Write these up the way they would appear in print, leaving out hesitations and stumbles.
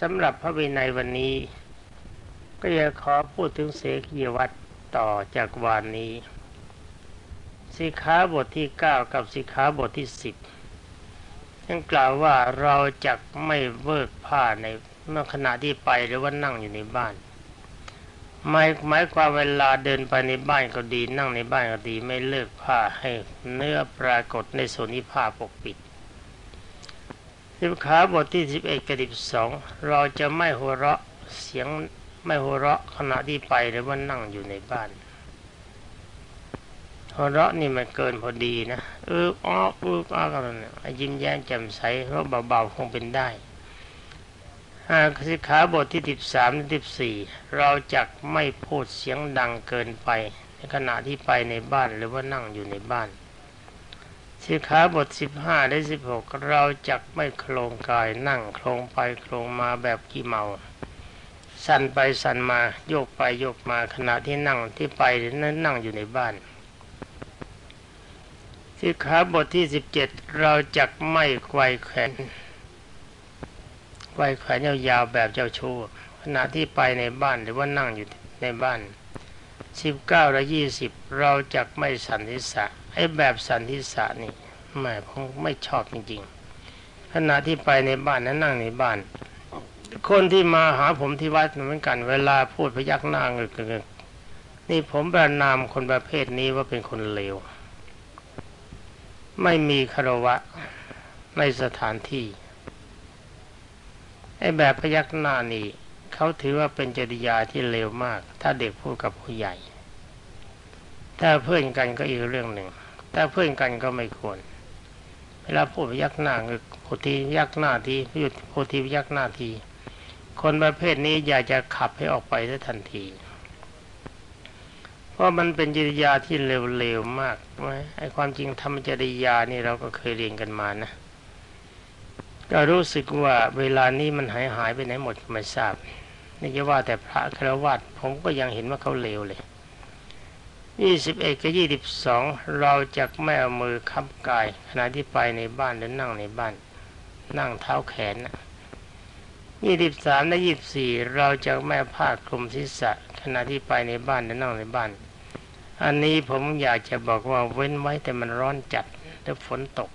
สำหรับพระวินัยวันนี้ก็จะขอพูดถึงเสขียวัตรต่อจากวานนี้สิกขาบทที่9กับสิกขาบทที่10ท่านกล่าวว่าเราจักไม่เวิกผ้าในเมื่อขณะที่ไปหรือว่านั่งอยู่ในบ้านหมายความเวลาเดินไปในบ้านก็ดีนั่งในบ้านก็ดีไม่เลิกผ้าให้เนื้อปรากฏในส่วนที่ผ้าปกปิดสิกขาบทที่11กับ12เราจะไม่หัวเราะเสียงไม่หัวเราะขณะที่ไปหรือว่านั่งอยู่ในบ้านหัวเราะนี่มันเกินพอดีนะอ้อกันนะยิ้มแย้มแจ่มใสเพราะเบาๆคงเป็นได้สิกขาบทที่13และ14เราจักไม่พูดเสียงดังเกินไปในขณะที่ไปในบ้านหรือว่านั่งอยู่ในบ้านสิกขาบท15และ16เราจักไม่โครงกายนั่งโครงไปโครงมาแบบขี้เมาสั่นไปสั่นมาโยกไปโยกมาขณะที่นั่งที่ไปหรือนั่งอยู่ในบ้านสิกขาบทที่17เราจักไม่ไกวแขนยาวๆแบบเจ้าชู้ขณะที่ไปในบ้านหรือว่านั่งอยู่ในบ้าน19และ20เราจักไม่สันทิษะไอ้แบบสันทิษะนี่ผมไม่ชอบจริงๆขณะที่ไปในบ้านและนั่งในบ้านคนที่มาหาผมที่วัดเหมือนกันเวลาพูดพยักหน้าเงึกๆนี่ผมประนามคนประเภทนี้ว่าเป็นคนเลวไม่มีคารวะในสถานที่ไอ้แบบพยักหน้านี่เขาถือว่าเป็นจริยาที่เลวมากถ้าเด็กพูดกับผู้ใหญ่ถ้าเพื่อนกันก็อีกเรื่องหนึ่งถ้าเพื่อนกันก็ไม่ควรเวลาพูดพยักหน้าโพธิพยักหน้าทีหยุดโพธิพยักหน้าทีคนประเภทนี้อยากจะขับให้ออกไปซะทันทีเพราะมันเป็นจริยาที่เลวๆมากไอ้ความจริงธรรมจริยานี่เราก็เคยเรียนกันมานะก็รู้สึกว่าเวลานี้มันหายไปไหนหมดไม่ทราบนี่จะว่าแต่พระฆราวาสผมก็ยังเห็นว่าเขาเลวเลย21กับ22เราจักไม่เอามือค้ำกายขณะที่ไปในบ้านหรือนั่งในบ้านนั่งเท้าแขน23และ24เราจะไม่ผ้าคลุมศีรษะขณะที่ไปในบ้านหรือนั่งในบ้านอันนี้ผมอยากจะบอกว่าเว้นไว้แต่มันร้อนจัดและฝนตก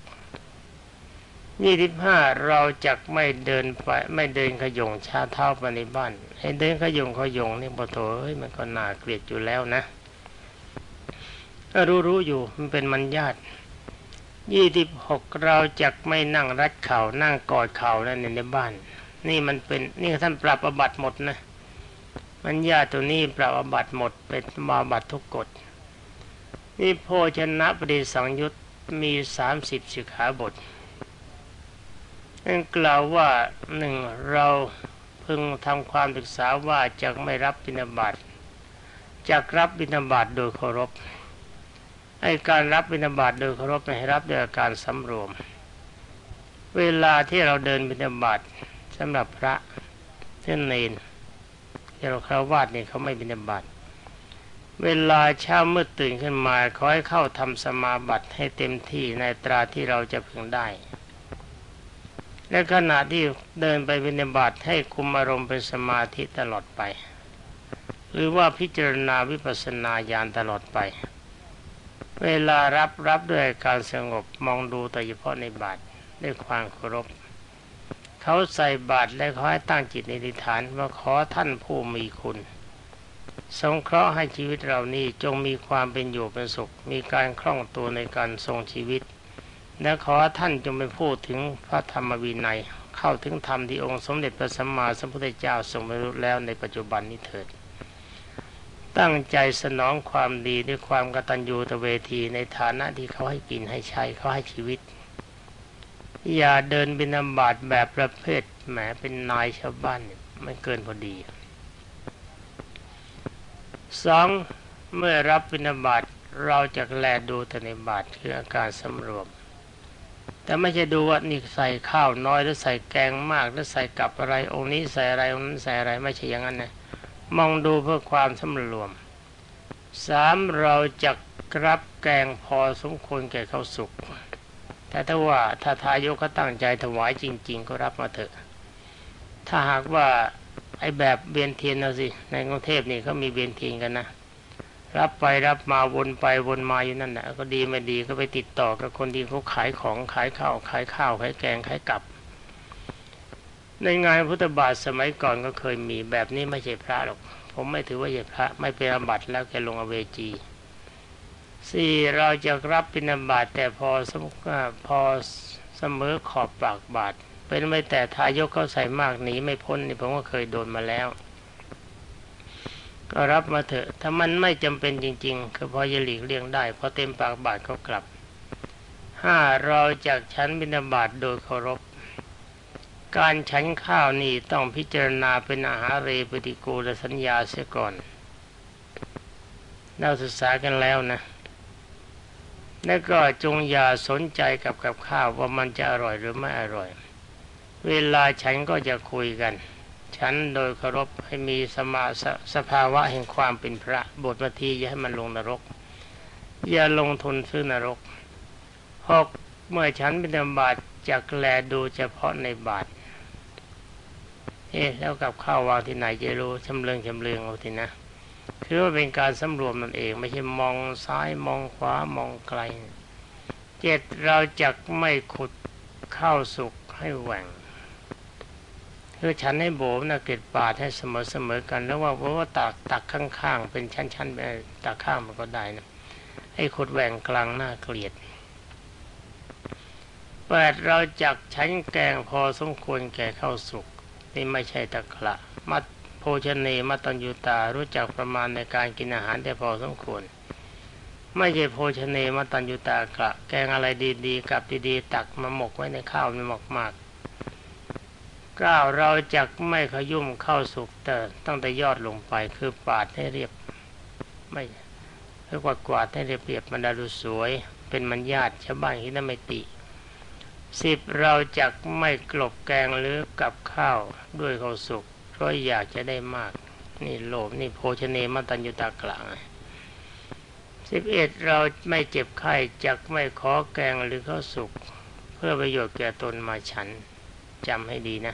25เราจักไม่เดินไปไม่เดินขย่งชาเท้าไปในบ้านให้เดินขย่งนี่บ่โถเฮ้ยมันก็น่าเกลียดอยู่แล้วนะก็รู้อยู่มันเป็นมัญญาติ26เราจักไม่นั่งรัดเข่านั่งกอดเข่านั่นในบ้านนี่มันเป็นนี่ท่านปรับอาบัติหมดนะมัญญาตัวนี้ปรับอาบัติหมดเป็นอาบัติทุกกฎนี่โภชนะปฏิสังยุตมี30สิกขาบทนั่นกล่าวว่า1เราพึงทำความศึกษาว่าจักไม่รับบิณฑบาตจักรับบิณฑบาตโดยเคารพไอ้การรับบิณฑบาตโดยเคารพให้รับด้วยอาการสำรวมเวลาที่เราเดินบิณฑบาตสำหรับพระเช่นเณรที่เราฆราวาสนี่เขาไม่บิณฑบาตเวลาเช้ามืดตื่นขึ้นมาขอให้เข้าทำสมาบัติให้เต็มที่ในตราที่เราจะพึงได้และขณะที่เดินไปบิณฑบาตให้คุมอารมณ์เป็นสมาธิตลอดไปหรือว่าพิจารณาวิปัสสนาญาณตลอดไปเวลารับด้วยการสงบมองดูแต่เฉพาะในบาตรด้วยความเคารพเขาใส่บาตรและขอให้ตั้งจิตในอธิษฐานว่าขอท่านผู้มีคุณสงเคราะห์ให้ชีวิตเรานี้จงมีความเป็นอยู่เป็นสุขมีการคล่องตัวในการทรงชีวิตและขอท่านจงไปพูดถึงพระธรรมวินัยเข้าถึงธรรมที่องค์สมเด็จพระสัมมาสัมพุทธเจ้าทรงบรรลุแล้วในปัจจุบันนี้เถิดตั้งใจสนองความดีด้วยความกตัญญูตเวทีในฐานะที่เขาให้กินให้ใช้เขาให้ชีวิตอย่าเดินบิณฑบาตแบบประเภทแหมเป็นนายชาวบ้านไม่เกินพอดี2เมื่อรับบิณฑบาตเราจะแลดูแต่ในบาตรคืออาการสำรวมแต่ไม่ใช่ดูว่านี่ใส่ข้าวน้อยหรือใส่แกงมากหรือใส่กับอะไรองค์นี้ใส่อะไรองค์นั้นใส่อะไรไม่ใช่อย่างนั้นนะมองดูเพื่อความสำรวม3เราจะรับแกงพอสมควรแก่ข้าวสุกแต่ถ้าทายกเขาตั้งใจถวายจริงๆก็รับมาเถอะถ้าหากว่าไอ้แบบเวียนเทียนนะสิในกรุงเทพนี่เขามีเวียนเทียนกันนะรับไปรับมาวนไปวนมาอยู่นั่นแหละก็ดีไม่ดีก็ไปติดต่อกับคนที่เขาขายของขายข้าวขายแกงขายกับในงานพุทธบาทสมัยก่อนก็เคยมีแบบนี้ไม่ใช่พระหรอกผมไม่ถือว่าใช่พระไม่เป็นอาบัติแล้วแกลงอเวจีสี่เราจะรับบิณฑบาตแต่พอเสมอขอบปากบาทเป็นไม่แต่ทายกเขาใส่มากหนีไม่พ้นนี่ผมก็เคยโดนมาแล้วก็รับมาเถอะถ้ามันไม่จำเป็นจริงๆก็พอจะหลีกเลี่ยงได้พอเต็มปากบาทก็กลับห้าเราจากฉันบิณฑบาตโดยเคารพการฉันข้าวนี่ต้องพิจารณาเป็นอาหารเรปฏิกูลสัญญาเสียก่อนเราศึกษากันแล้วนะแล้วก็จงอย่าสนใจกับข้าวว่ามันจะอร่อยหรือไม่อร่อยเวลาฉันก็จะคุยกันฉันโดยเคารพให้มีสภาวะแห่งความเป็นพระบทมาทีอย่าให้มันลงนรกอย่าลงทุนซื้อนรกหกเมื่อฉันบิณฑบาตจักแลดูเฉพาะในบาทแล้วกับข้าววางที่ไหนจะรู้ชำเลืองเอาทีนะคือว่าเป็นการสำรวมนั่นเองไม่ใช่มองซ้ายมองขวามองไกลเจ็ดเราจักไม่ขุดข้าวสุกให้แหว่งคือฉันให้โบนะเกล็ดบาทให้เสมอกันแล้วว่าเพราะว่าตักข้างๆเป็นชั้นๆไปตักข้างมันก็ได้นะไอ้ขุดแหว่งกลางหน้าเกลียดแปดเราจักฉันแกงพอสมควรแก่ข้าวสุกนี่ไม่ใช่ตะกละมัดโภชเนมัตตัญญูตารู้จักประมาณในการกินอาหารแต่พอสมควรไม่ใช่โภชเนมัตตัญญูตากะแกงอะไรดีๆกับดีๆตักมาหมกไว้ในข้าวมันมากๆเก้าเราจักไม่ขยุ่มข้าวสุกแต่ตั้งแต่ยอดลงไปคือปาดให้เรียบไม่คือกวาดให้เรียบมันดูสวยเป็นมัญญาติชาวบ้านที่นั่นไม่ติสิบเราจักไม่กลบแกงหรือกับข้าวด้วยข้าวสุกเพราะอยากจะได้มากนี่โลภนี่โภชเนมัตตัญญูตากลาง11เราไม่เจ็บไข้จักไม่ขอแกงหรือข้าวสุกเพื่อประโยชน์แก่ตนมาฉันจำให้ดีนะ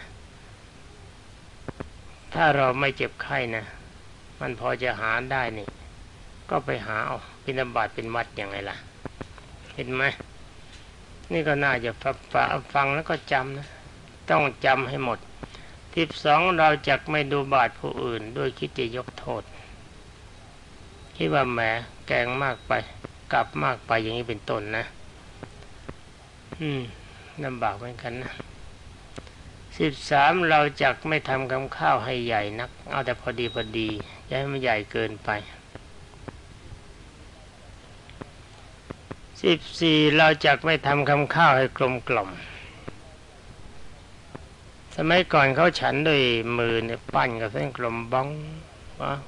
ถ้าเราไม่เจ็บไข้นะมันพอจะหาได้นี่ก็ไปหาเอาบิณฑบาตเป็นวัดยังไงล่ะเห็นไหมนี่ก็น่าจะฟังแล้วก็จำนะต้องจำให้หมด12เราจักไม่ดูบาทผู้อื่นด้วยคิดจะยกโทษคิดว่าแหมแกงมากไปกลับมากไปอย่างนี้เป็นต้นนะลำบากเหมือนกันนะ13เราจักไม่ทำกับข้าวให้ใหญ่นักเอาแต่พอดีอย่าให้มันใหญ่เกินไป14เราจักไม่ทำกับข้าวให้กลมกล่อมสมัยก่อนเขาฉันด้วยมือเนี่ยปั้นกับเส้นกลมบ้องวะ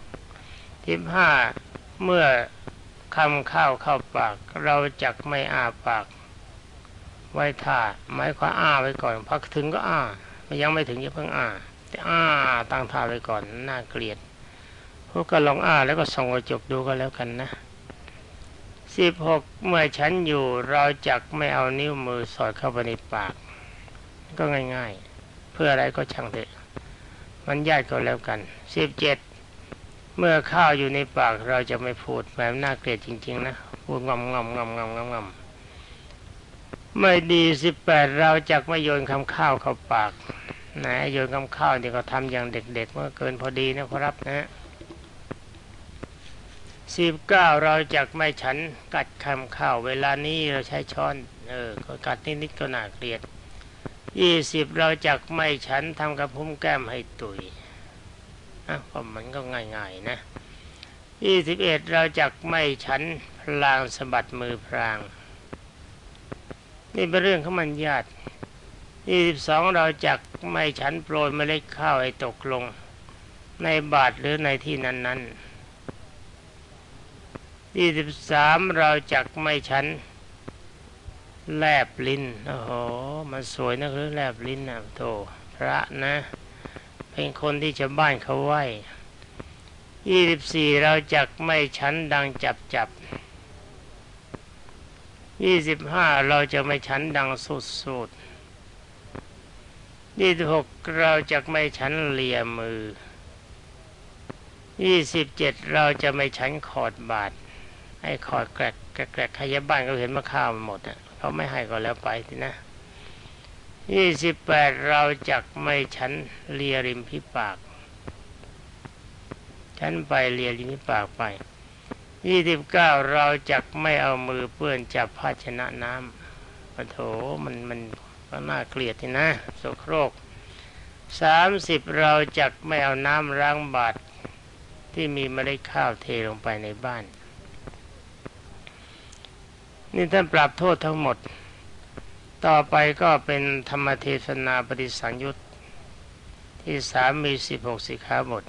15เมื่อคำข้าวเข้าปากเราจักไม่อ้าปากไว้ท่าหมายความอ้าไว้ก่อนพักถึงก็อ้ายังไม่ถึงจะเพิ่งอ้าแต่อ้าตั้งท่าไว้ก่อนน่าเกลียดพวกก็ลองอ้าแล้วก็ส่องกระจกดูก็แล้วกันนะ16เมื่อฉันอยู่เราจักไม่เอานิ้วมือสอดเข้าไปในปากก็ง่ายๆเพื่ออะไรก็ช่างเถอะมันยากก็แล้วกัน17เมื่อข้าวอยู่ในปากเราจะไม่พูดแบบน่าเกลียดจริงๆนะพูดงำไม่ดี18เราจักไม่โยนคำข้าวเข้าปากนะโยนคำข้าวนี่ก็ทำอย่างเด็กๆเมื่อเกินพอดีนะครับนะ19เราจักไม่ฉันกัดคำข้าวเวลานี้เราใช้ช้อนก็กัดนิดๆก็น่าเกลียด20เราจักไม่ฉันทำกับพุ้มแก้มให้ตุยก็มันก็ง่ายๆนะ21เราจักไม่ฉันพลางสะบัดมือพลางนี่เป็นเรื่องของมันญาติ22เราจักไม่ฉันโปรยเมล็ดข้าวให้ตกลงในบาตรหรือในที่นั้น23เราจักไม่ฉันแลบลิ้นโอ้โหมันสวยนะหรือแลบลิ้นนะโธ่พระนะเป็นคนที่ชาวบ้านเขาไหว้24เราจักไม่ฉันดังจับ25เราจะไม่ฉันดังสุด 26เราจะไม่ฉันเลียมือ27เราจะไม่ฉันขอดบาตรให้ขอดแกรกแกรกใครยบ้านก็เห็นมาข้าวหมดอ่ะเขาไม่ให้ก็แล้วไปทีนะ28เราจะไม่ฉันเลียริมฝีปากฉันไปเลียริมฝีปากไป29เราจะไม่เอามือเปื้อนจับภาชนะน้ำโอ้โถมันก็น่าเกลียดทีนะโสโครก30เราจะไม่เอาน้ำล้างบาตรที่มีเมล็ดข้าวเทลงไปในบ้านนี่ท่านปรับโทษทั้งหมดต่อไปก็เป็นธรรมเทศนาปฏิสังยุตที่3มี16สิกขาบท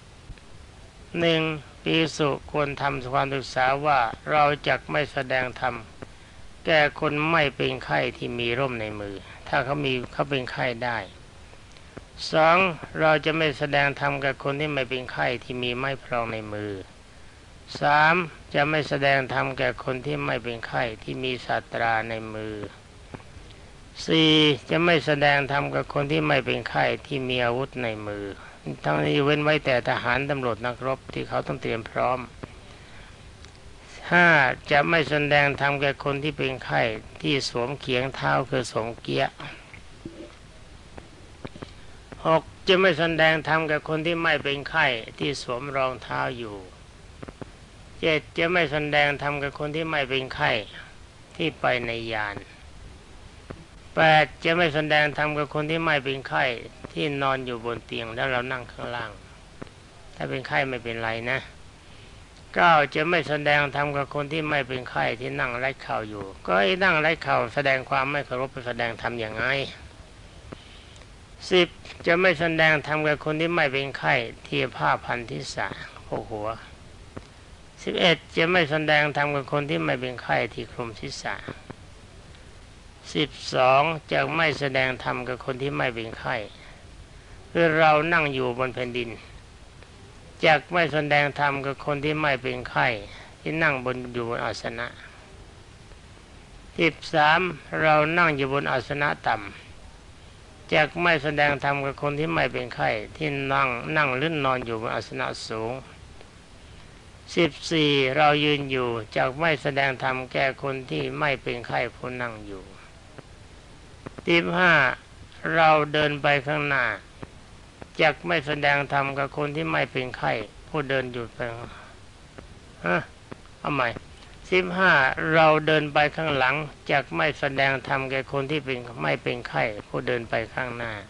1ภิกษุควรทำความศึกษาว่าเราจักไม่แสดงธรรมแก่คนไม่เป็นไข้ที่มีร่มในมือถ้าเขาเป็นไข้ได้2เราจะไม่แสดงธรรมกับคนที่ไม่เป็นไข้ที่มีไม้พรองในมือ3จะไม่แสดงธรรมแก่คนที่ไม่เป็นไข้ที่มีศาสตราในมือ4จะไม่แสดงธรรมกับคนที่ไม่เป็นไข้ที่มีอาวุธในมือทั้งนี้เว้นไว้แต่ทหารตำรวจนักรบที่เขาต้องเตรียมพร้อม5จะไม่แสดงธรรมแก่คนที่เป็นไข้ที่สวมเขียงเท้าคือสวมเกียะ6จะไม่แสดงธรรมแก่คนที่ไม่เป็นไข้ที่สวมรองเท้าอยู่7จะไม่แสดงธรรมแก่คนที่ไม่เป็นไข้ที่ไปในยาน8จะไม่แสดงธรรมกับคนที่ไม่เป็นไข้ที่นอนอยู่บนเตียงแล้วเรานั่งข้างล่างถ้าเป็นไข้ไม่เป็นไรนะ9จะไม่แสดงธรรมกับคนที่ไม่เป็นไข้ที่นั่งไร้เข่าอยู่ก็ไอ้นั่งไร้เข่าแสดงความไม่เคารพไปแสดงธรรมอย่างไง10จะไม่แสดงธรรมกับคนที่ไม่เป็นไข้ที่ผ้าพันทิศะโผกหัว11จะไม่แสดงธรรมกับคนที่ไม่เป็นไข้ที่คลุมศีรษะ12จะไม่แสดงธรรมกับคนที่ไม่เป็นไข้คือเรานั่งอยู่บนแผ่นดินจะไม่แสดงธรรมกับคนที่ไม่เป็นไข้ที่นั่งอยู่บนอาสนะ13เรานั่งอยู่บนอาสนะต่ำจะไม่แสดงธรรมกับคนที่ไม่เป็นไข้ที่นั่งหรือนอนอยู่บนอาสนะสูง14เรายืนอยู่จะไม่แสดงธรรมแก่คนที่ไม่เป็นไข้ผู้นั่งอยู่15เราเดินไปข้างหน้าจักไม่แสดงธรรมกับคนที่ไม่เป็นไข้ผู้เดินหยุดไปเอาใหม่15เราเดินไปข้างหลังจักไม่แสดงธรรมแก่คนที่ไม่เป็นไข้ผู้เดินไปข้างหน้า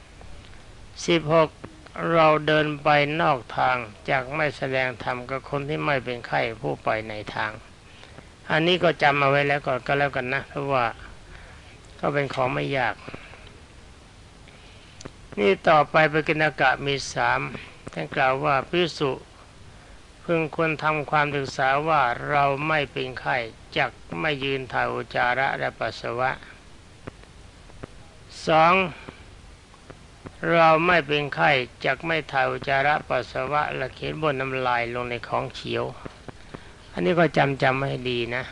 16เราเดินไปนอกทางจักไม่แสดงธรรมกับคนที่ไม่เป็นไข้ผู้ไปในทางอันนี้ก็จำเอาไว้แล้วก็แล้วกันนะเพราะว่าก็เป็นของไม่ยากนี่ต่อไปปกิณกะมี3ท่านกล่าวว่าภิกษุพึงควรทำความศึกษาว่าเราไม่เป็นไข้จักไม่ยืนถ่ายอุจจาระและปัสสาวะ2เราไม่เป็นไข้จักไม่ถ่ายอุจจาระปัสสาวะและเขียนบนน้ำลายลงในของเขียวอันนี้ก็จำให้ดีนะ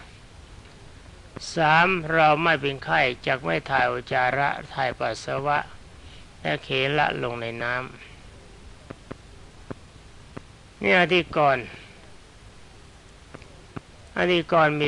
3เราไม่เป็นไข้จักไม่ถ่ายอุจจาระถ่ายปัสสาวะและเขละลงในน้ำนี่อธิกรณ์มี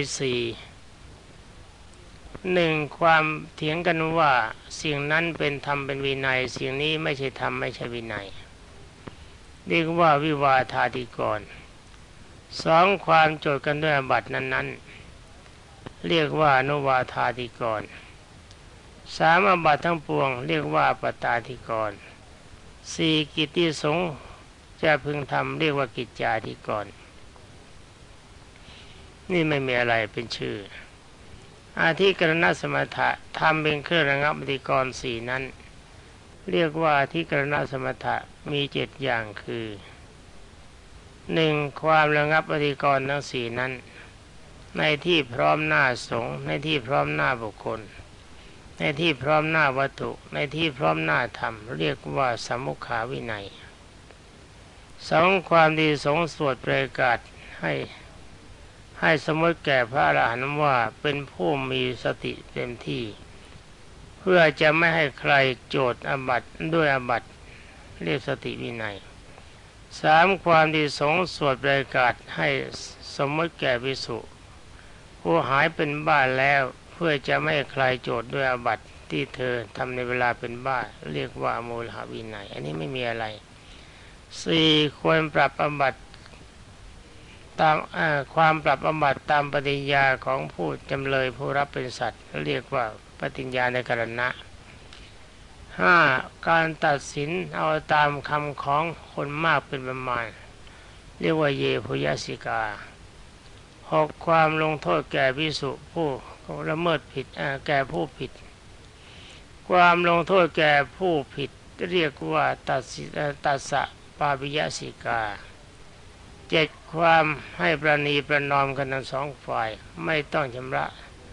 1ความเถียงกันว่าสิ่งนั้นเป็นธรรมเป็นวินัยสิ่งนี้ไม่ใช่ธรรมไม่ใช่วินัยเรียกว่าวิวาทาธิกรณ์2ความโจทย์กันด้วยอาบัตินั้นๆเรียกว่าอนุวาทาธิกรณ์3อาบัติทั้งปวงเรียกว่าปตาธิกรณ์4กิจที่สงฆ์จะพึงทำเรียกว่ากิจจาธิกรณ์นี่ไม่มีอะไรเป็นชื่ออาทิกรณสมถะทำเป็นเครื่องระงับอธิกรณ์4นั้นเรียกว่าอาทิกรณสมถะมี7อย่างคือ 1ความระงับอธิกรณ์ทั้ง4นั้นในที่พร้อมหน้าสงฆ์ในที่พร้อมหน้าบุคคลในที่พร้อมหน้าวัตถุในที่พร้อมหน้าธรรมเรียกว่าสมุขขาวินัย2ความดีสงฆ์สวดประกาศให้สมมติแก่พระอรหันต์ว่าเป็นผู้มีสติเต็มที่เพื่อจะไม่ให้ใครโจทย์อาบัติด้วยอาบัติเรียกสติวินัยสามความที่สงฆ์สวดประกาศให้สมมติแก่ภิกษุผู้หายเป็นบ้าแล้วเพื่อจะไม่ให้ใครโจทย์ด้วยอาบัติที่เธอทำในเวลาเป็นบ้าเรียกว่าโมฆะวินัยอันนี้ไม่มีอะไรสี่ควรปรับอาบัติตามความปรับอาบัติตามปฏิญญาของผู้จำเลยผู้รับเป็นสัตว์เรียกว่าปฏิญญาในกรณะห้าการตัดสินเอาตามคำของคนมากเป็นประมาณเรียกว่าเยโพยสิกาหกความลงโทษแก่ภิกษุผู้ละเมิดผิดแก่ผู้ผิดความลงโทษแก่ผู้ผิดเรียกว่าตัสสะปาปิยสิกาเจ็ดความให้ประนีประนอมกันทั้งสองฝ่ายไม่ต้องชำระ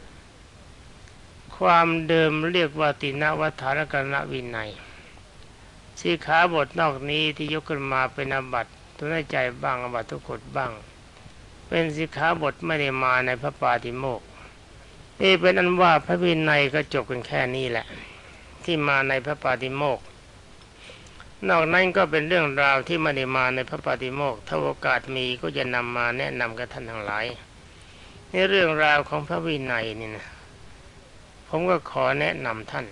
ความเดิมเรียกว่าตินวัฏฐานกรณวินัยสิกขาบทนอกนี้ที่ยกขึ้นมาเป็นอาบัติทุนใจบ้างอาบัติทุกกฎบ้างเป็นสิกขาบทไม่ได้มาในพระปาติโมกข์นี่เป็นอันว่าพระวินัยก็จบกันแค่นี้แหละที่มาในพระปาติโมกข์นอกนั้นก็เป็นเรื่องราวที่ไม่ได้มาในพระปาติโมกข์ถ้าโอกาสมีก็จะนำมาแนะนำกับท่านทั้งหลายในเรื่องราวของพระวินัยนี่นะผมก็ขอแนะนำท่าน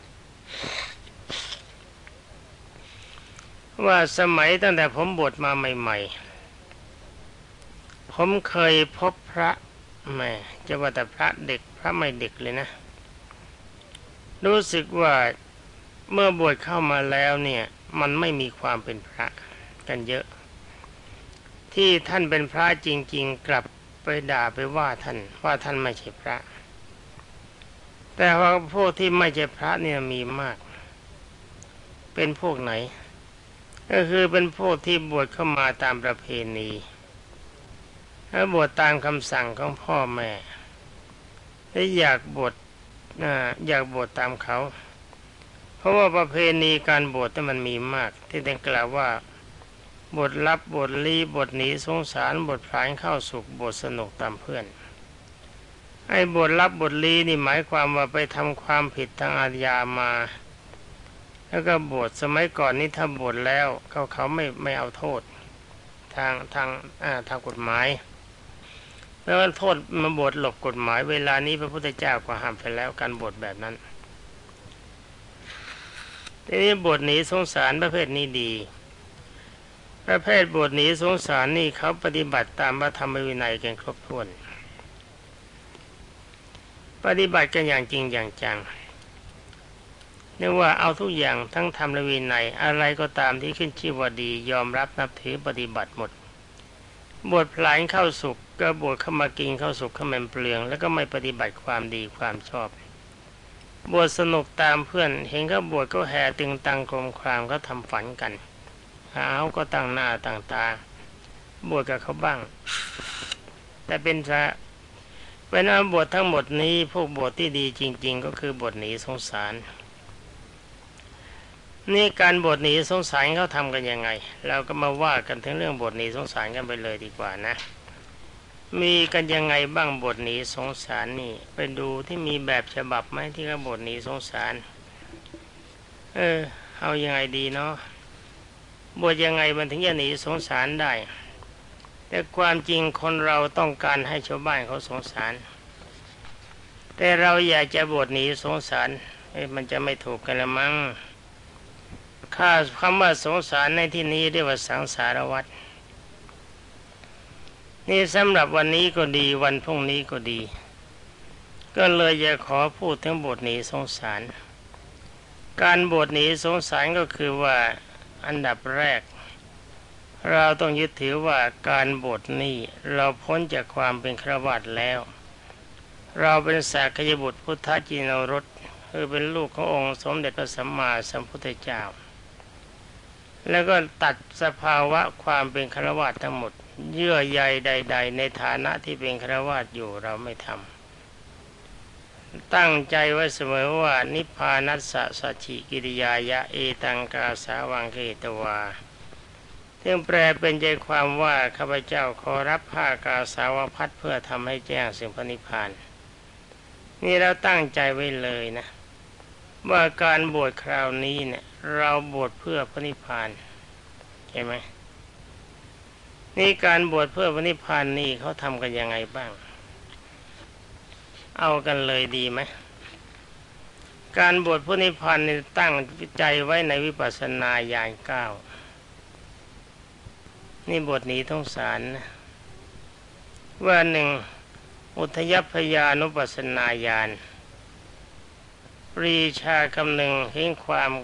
ว่าสมัยตั้งแต่ผมบวชมาใหม่ๆผมเคยพบพระแม่จะว่าแต่พระเด็กพระไม่เด็กเลยนะรู้สึกว่าเมื่อบวชเข้ามาแล้วเนี่ยมันไม่มีความเป็นพระกันเยอะที่ท่านเป็นพระจริงๆกลับไปด่าไปว่าท่านไม่ใช่พระแต่ว่าพวกที่ไม่ใช่พระเนี่ยมีมากเป็นพวกไหนก็คือเป็นพวกที่บวชเข้ามาตามประเพณีและบวชตามคำสั่งของพ่อแม่และอยากบวชตามเขาเพราะว่าประเพณีการบวชมันมีมากที่ได้กล่าวว่าบทลับบทลี้บทหนีสงสารบทพลานเข้าสุขบทสนุกตามเพื่อนไอ้บทลับบทลี้นี่หมายความว่าไปทำความผิดทางอาญามาแล้วก็บวชสมัยก่อนนี้ถ้าบวชแล้วเขาไม่เอาโทษทางกฎหมายแล้วโทษมาบวชหลบกฎหมายเวลานี้พระพุทธเจ้าก็ห้ามไปแล้วการบวชแบบนั้นทีนี้บทหนีสงสารประเภทนี้ดีประเภทบทหนีสงสารนี่เขาปฏิบัติตามพระธรรมวินัยกันครบถ้วนปฏิบัติกันอย่างจริงอย่างจังเรียกว่าเอาทุกอย่างทั้งธรรมและวินัยอะไรก็ตามที่ขึ้นชื่อว่าดียอมรับนับถือปฏิบัติหมดบวชพลานเข้าสุขก็บวชเข้ามากินเข้าสุขเข้ามันเปลืองแล้วก็ไม่ปฏิบัติความดีความชอบบวชสนุกตามเพื่อนเห็นเขาบวชก็แห่ตึงตังกรมครามก็ทำฝันกันเขาก็ตั้งหน้าตั้งตาบวชกับเขาบ้างแต่เป็นบททั้งหมดนี้พวกบทที่ดีจริงๆก็คือบทหนีสงสารนี่การบทหนีสงสารเขาทำกันยังไงเราก็มาว่ากันถึงเรื่องบทหนีสงสารกันไปเลยดีกว่านะมีกันยังไงบ้างบทหนีสงสารนี่ไปดูที่มีแบบฉบับไหมที่เขาบทหนีสงสารเอายังไงดีเนาะบทยังไงมันถึงจะหนีสงสารได้แต่ความจริงคนเราต้องการให้ชาวบ้านเขาสงสารแต่เราอยากจะบทหนีสงสารมันจะไม่ถูกกันละมั้งคำว่าสงสารในที่นี้เรียกว่าสังสารวัฏนี่สำหรับวันนี้ก็ดีวันพรุ่งนี้ก็ดีก็เลยจะขอพูดถึงบทหนีสงสารการบทหนีสงสารก็คือว่าอันดับแรกเราต้องยึดถือว่าการบวชนี้เราพ้นจากความเป็นฆราวาสแล้วเราเป็นสากยบุตรพุทธจินรสคือเป็นลูกขององค์สมเด็จพระสัมมาสัมพุทธเจ้าแล้วก็ตัดสภาวะความเป็นฆราวาสทั้งหมดเยื่อใยใดๆในฐานะที่เป็นฆราวาสอยู่เราไม่ทำตั้งใจไว้เสมอว่านิพพานัสสะสัจฉิกิริยายะเอตังกาสาวังเกตวาซึ่งแปลเป็นใจความว่าข้าพเจ้าขอรับผ้ากาสาวพัดเพื่อทำให้แจ้งสิ่งพระนิพพานนี่เราตั้งใจไว้เลยนะว่าการบวชคราวนี้เนี่ยเราบวชเพื่อพระนิพพานใช่ไหมนี่การบวชเพื่อพระนิพพานนี่เขาทำกันยังไงบ้างเอากันเลยดีไหมการบวชพระนิพพานนี่ตั้งใจไว้ในวิปัสสนาญาณ9นี่บทนี้ต้องสารนะว่าหนึ่งอุทยพยานุปัสสนาญาณปรีชาคำหนึ่งเห็น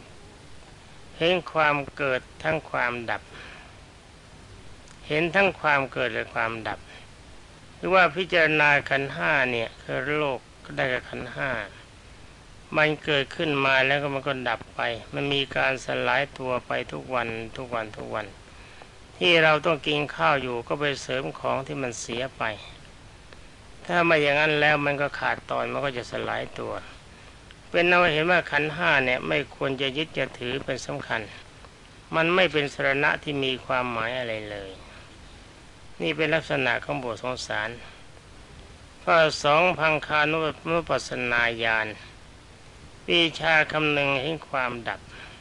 ความเกิดทั้งความดับเห็นทั้งความเกิดและความดับหรือว่าพิจารณาขันธ์ห้าเนี่ยคือโลกก็ได้กับขันธ์ห้ามันเกิดขึ้นมาแล้วก็มันก็ดับไปมันมีการสลายตัวไปทุกวันที่เราต้องกินข้าวอยู่ก็ไปเสริมของที่มันเสียไปถ้าไม่อย่างนั้นแล้วมันก็ขาดตอนมันก็จะสลายตัวเป็นเราเห็นว่าขันธ์ห้าเนี่ยไม่ควรจะยึดจะถือเป็นสำคัญมันไม่เป็นสรณะที่มีความหมายอะไรเลยนี่เป็นลักษณะของบทสงสารข้อสองพังคานุปัสสนาญาณวิชาคำหนึ่งเห็นความดับ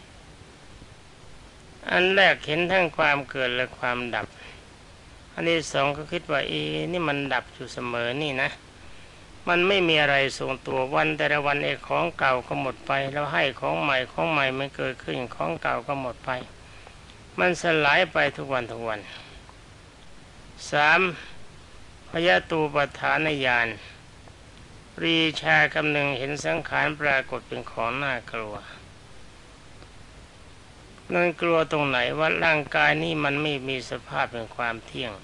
อันแรกเห็นทั้งความเกิดและความดับอันที่สองก็คิดว่านี่มันดับอยู่เสมอนี่นะมันไม่มีอะไรทรงตัววันแต่ละวันของเก่าก็หมดไปแล้วให้ของใหม่มันเกิดขึ้นของเก่าก็หมดไปมันสลายไปทุกวันสามพยตูปฐานญาณปรีชาคำหนึ่งเห็นสังขารปรากฏเป็นของน่ากลัวนั่นกลัวตรงไหนว่าร่างกายนี้มันไม่มีสภาพเป็นความเที่ยง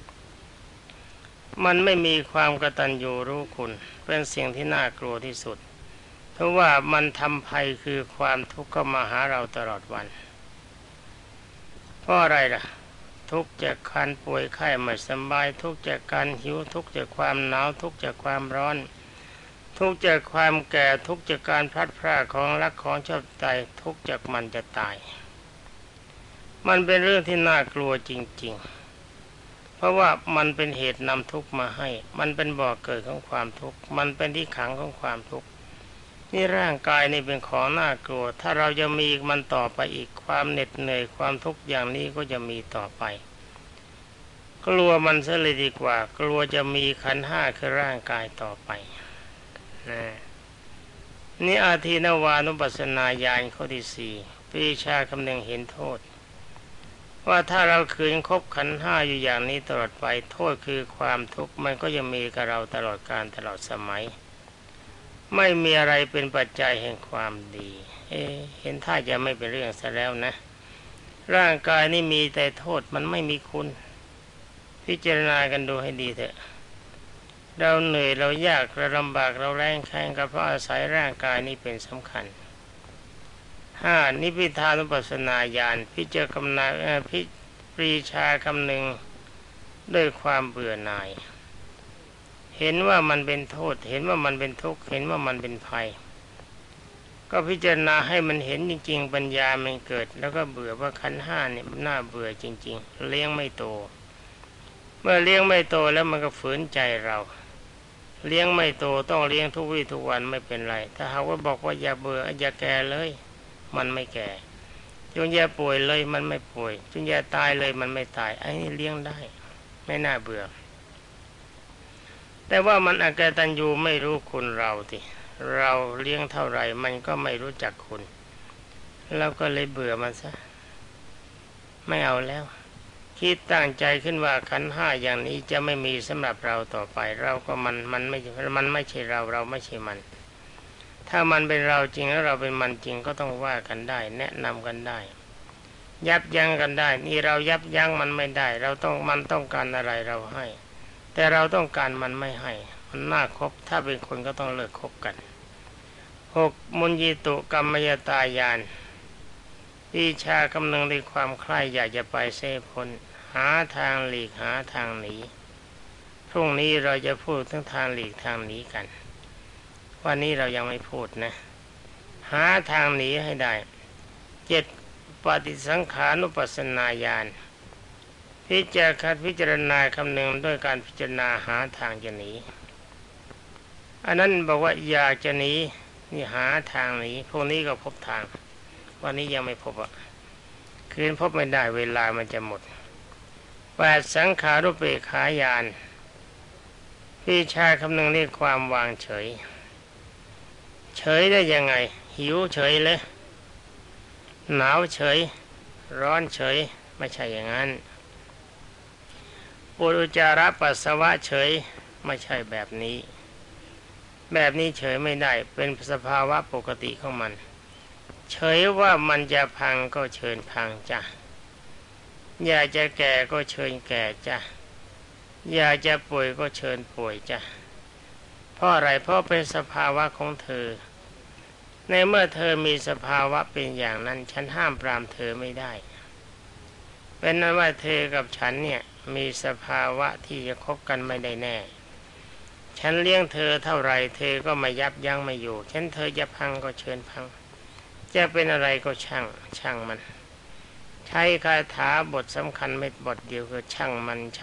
มันไม่มีความกตัญญูรู้คุณเป็นสิ่งที่น่ากลัวที่สุดเพราะว่ามันทำภัยคือความทุกข์เข้ามาหาเราตลอดวันเพราะอะไรล่ะทุกข์จากการป่วยไข้ไม่สบายทุกข์จากการหิวทุกข์จากความหนาวทุกข์จากความร้อนทุกข์จากความแก่ทุกข์จากการพลัดพรากของรักของชอบใจทุกข์จากมันจะตายมันเป็นเรื่องที่น่ากลัวจริงๆเพราะว่ามันเป็นเหตุนำทุกข์มาให้มันเป็นบ่อเกิดของความทุกข์มันเป็นที่ขังของความทุกข์นี่ร่างกายนี่เป็นของน่ากลัวถ้าเราจะมีมันต่อไปอีกความเหน็ดเหนื่อยความทุกข์อย่างนี้ก็จะมีต่อไปกลัวมันซะเลยดีกว่ากลัวจะมีขันธ์ห้าคือร่างกายต่อไปนี่อาทินวานุปัสสนาญาณข้อที่สี่ปรีชาคำหนึ่งเห็นโทษว่าถ้าเราคืนคบขันธ์ห้าอยู่อย่างนี้ตลอดไปโทษคือความทุกข์มันก็ยังมีกับเราตลอดกาลตลอดสมัยไม่มีอะไรเป็นปัจจัยแห่งความดีเห็นท่าจะไม่เป็นเรื่องซะแล้วนะร่างกายนี่มีแต่โทษมันไม่มีคุณพิจารณากันดูให้ดีเถอะเราเหนื่อยเรายากเราลำบากเราแรงแค้นก็เพราะอาศัยร่างกายนี้เป็นสำคัญห้านิพพิทานุปัสสนาญาณพิจารณาปรีชาคำหนึ่งด้วยความเบื่อหน่ายเห็นว่ามันเป็นโทษเห็นว่ามันเป็นทุกข์เห็นว่ามันเป็นภัยก็พิจารณาให้มันเห็นจริงๆปัญญามันเกิดแล้วก็เบื่อว่าขันธ์ห้าเนี่ยมันน่าเบื่อจริงๆเลี้ยงไม่โตเมื่อเลี้ยงไม่โตแล้วมันก็ฝืนใจเราเลี้ยงไม่โตต้องเลี้ยงทุกวี่ทุกวันไม่เป็นไรถ้าหากว่าบอกว่าอย่าเบื่ออย่าแก่เลยมันไม่แก่จงอย่าป่วยเลยมันไม่ป่วยจงอย่าตายเลยมันไม่ตายไอ้นี่เลี้ยงได้ไม่น่าเบื่อแต่ว่ามันอกตัญญูไม่รู้คุณเราที่เราเลี้ยงเท่าไหร่มันก็ไม่รู้จักคุณเราก็เลยเบื่อมันซะไม่เอาแล้วคิดตั้งใจขึ้นว่าขันธ์ห้าอย่างนี้จะไม่มีสำหรับเราต่อไปเราก็มันไม่ใช่เราไม่ใช่มันถ้ามันเป็นเราจริงแล้วเราเป็นมันจริงก็ต้องว่ากันได้แนะนำกันได้ยับยั้งกันได้นี่เรายับยั้งมันไม่ได้มันต้องการอะไรเราให้แต่เราต้องการมันไม่ให้มันน่าคบถ้าเป็นคนก็ต้องเลิกคบกันหกมุญญิตุกรรมยตายานวิชากำลังในความใคร่อยากจะไปเสพพ้นหาทางหลีกหาทางหนีพรุ่งนี้เราจะพูดถึงทางหลีกทางหนีกันวันนี้เรายังไม่พูดนะหาทางหนีให้ได้เจ็ดปฏิสังขานุปัสสนาญาณพิจารณาคำหนึ่งด้วยการพิจารณาหาทางจะหนีอันนั้นบอกว่าอยากจะหนีนี่หาทางหนีพวกนี้ก็พบทางวันนี้ยังไม่พบอ่ะคืนพบไม่ได้เวลามันจะหมด8สังขารุปเปกขายานพี่ชายคำนึงเรียกความวางเฉยเฉยได้ยังไงหิวเฉยเลยหนาวเฉยร้อนเฉยไม่ใช่อย่างนั้นปวดอุจจาระปัสสาวะเฉยไม่ใช่แบบนี้เฉยไม่ได้เป็นสภาวะปกติของมันเฉยว่ามันจะพังก็เชิญพังจ้ะอยากจะแก่ก็เชิญแก่จ้ะอยากจะป่วยก็เชิญป่วยจ้ะเพราะอะไรเพราะเป็นสภาวะของเธอในเมื่อเธอมีสภาวะเป็นอย่างนั้นฉันห้ามปรามเธอไม่ได้เป็นนั้นว่าเธอกับฉันเนี่ยมีสภาวะที่จะคบกันไม่ได้แน่ฉันเลี้ยงเธอเท่าไรเธอก็ไม่ยับยั้งไม่อยู่ฉันเธอจะพังก็เชิญพังจะเป็นอะไรก็ช่างมันใช้คาถาบทสำคัญไม่บทเดียวคือช่างมันจะ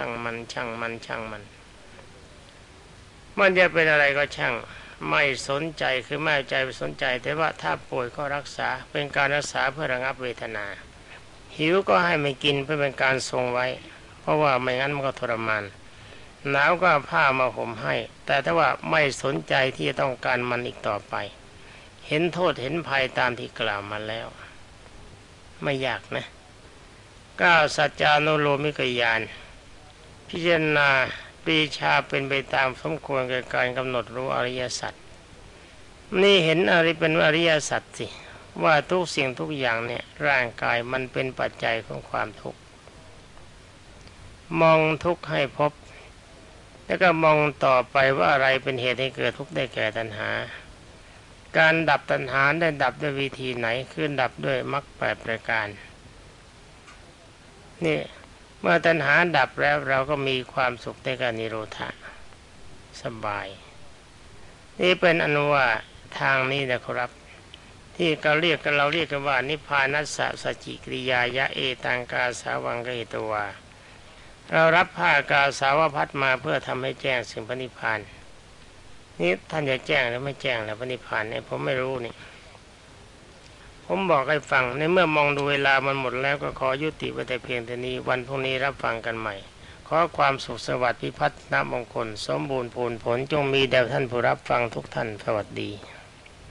เป็นอะไรก็ช่างไม่สนใจคือไม่ใจไปสนใจแต่ว่าถ้าป่วยก็รักษาเป็นการรักษาเพื่อระงับเวทนาหิวก็ให้ไม่กินเพื่อเป็นการทรงไว้เพราะว่าไม่งั้นมันก็ทรมานหนาวก็ผ้ามาห่มให้แต่ถ้าว่าไม่สนใจที่จะต้องการมันอีกต่อไปเห็นโทษเห็นภัยตามที่กล่าวมาแล้วไม่ยากนะ9สัจจานุโลมิกญาณพิจารณาปรีชาเป็นไปตามสมควรแก่การกำหนดรู้อริยสัจนี่เห็นอะไรเป็นอริยสัจสิว่าทุกสิ่งทุกอย่างเนี่ยร่างกายมันเป็นปัจจัยของความทุกข์มองทุกข์ให้พบแล้วก็มองต่อไปว่าอะไรเป็นเหตุให้เกิดทุกข์ได้แก่ตัณหาการดับตัณหาได้ดับด้วยวิธีไหนคือดับด้วยมรรค8ประการนี่เมื่อตัณหาดับแล้วเราก็มีความสุขในการนิโรธะสบายนี่เป็นอนุว่าทางนี้นะครับที่เราเรียกกันว่านิพพานัสสะสจิกิริยายะเอตังกาสาวังกหิตวาเรารับผ้ากาสาวพัดมาเพื่อทำให้แจ้งสิ่งพระนิพพานนี่ท่านจะแจ้งหรือไม่แจ้งแล้วพระนิพพานเนี่ยผมไม่รู้นี่ผมบอกให้ฟังในเมื่อมองดูเวลามันหมดแล้วก็ขอยุติไว้แต่เพียงเท่านี้วันพรุ่งนี้รับฟังกันใหม่ขอความสุขสวัสดิ์พิพัฒนมงคลสมบูรณ์ผลจงมีแด่ท่านผู้รับฟังทุกท่านสวัสดี